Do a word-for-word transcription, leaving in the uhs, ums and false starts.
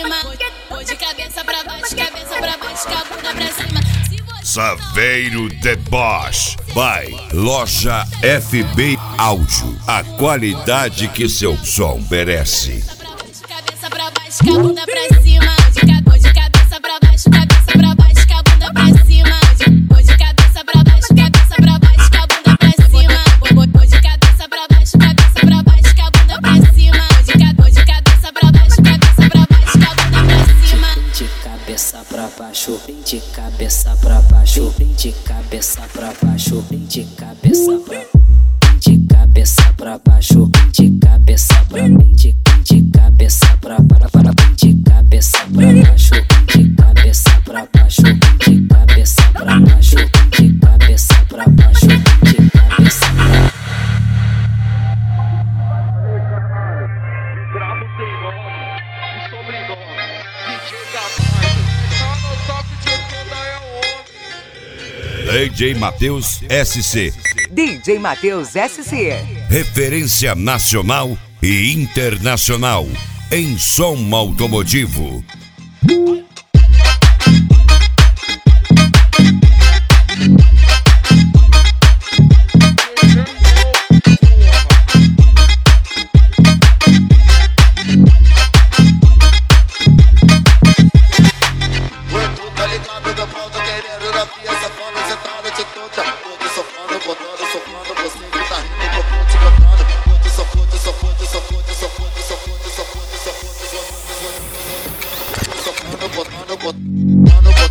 cima. Vou de cabeça pra baixo, cabeça pra baixo, com a bunda pra cima. Saveiro The Boss by Loja F B Áudio. A qualidade que seu som merece. Cabeça pra baixo, com a bunda pra cima. Vou de cabeça pra baixo, cabeça pra baixo, com a bunda pra cima. Vou de cabeça pra baixo, cabeça pra baixo, com a bunda pra cima. Vou de cabeça pra baixo, cabeça pra baixo, com a bunda pra cima. Vou de cabeça pra baixo, cabeça pra baixo, com a bunda pra cima. De cabeça pra baixo, vem de cabeça pra baixo, vem de cabeça pra baixo, vem de cabeça pra vem de cabeça pra baixo, vem de cabeça pra vem de de cabeça pra para para vem de cabeça pra baixo, vem de cabeça pra baixo, vem de cabeça pra baixo, vem de cabeça pra baixo, vem de cabeça pra Bravo tem nome, e sobrenome, D J Gamalho, tá no toque de toda é o homem. D J Matheus S C. D J Matheus S C. Referência nacional e internacional em som automotivo. Botando, botando, botando.